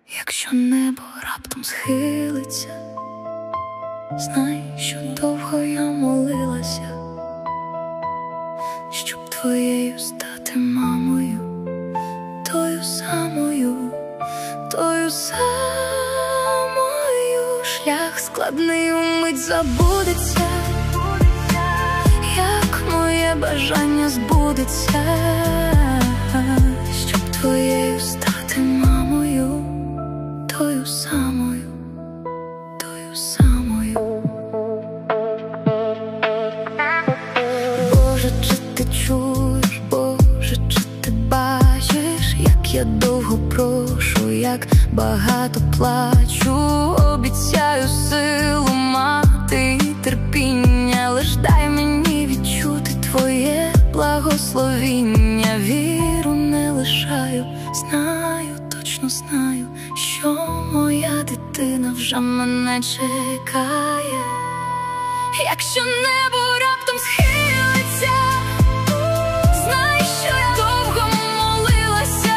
Якщо небо раптом схилиться, знай, що довго я молилася, щоб твоєю стати мамою, тою самою, тою самою. Шлях складний умить забудеться, як моє бажання збудеться, щоб твоєю стати мамою, тою самою, тою самою. Боже, чи ти чуєш, Боже, чи ти бачиш, як я довго прошу, як багато плачу. Обіцяю силу мати і терпіння, лиш дай мені відчути твоє благословіння. Віру не лишаю, знаю, точно знаю, що моя дитина вже мене чекає. Якщо небо раптом схилиться, знай, що я довго молилася,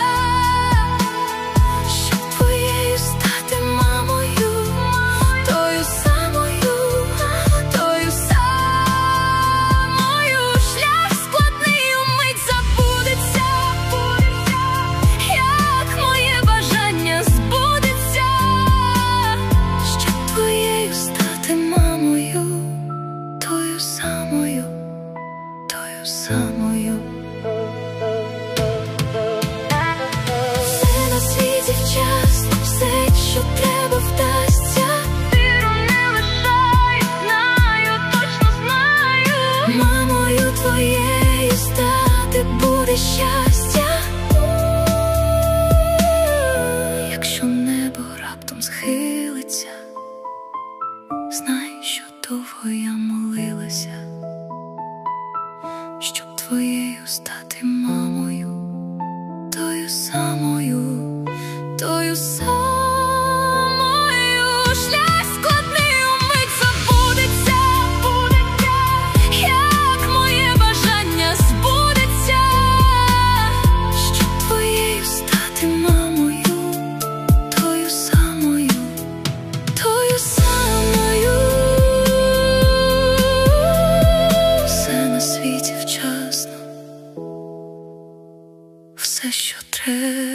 щоб твоєю стати мамою, тою самою, тою самою. Шлях складний умить забудеться, як моє бажання збудеться, щоб твоєю стати мамою, тою самою, тою самою. Все на світі вчасно, все, що треба, вдасться. Віру не лишаю, знаю, точно знаю, мамою твоєю стати буде щастя. Якщо небо раптом схилиться, знай, що довго я молилася, щоб твоєю стати мамою, тою самою, тою самою. Шлях складний умить забудеться, як моє бажання збудеться, щоб твоєю стати мамою, тою самою, тою самою. Все на світі вчасно, все, що треба.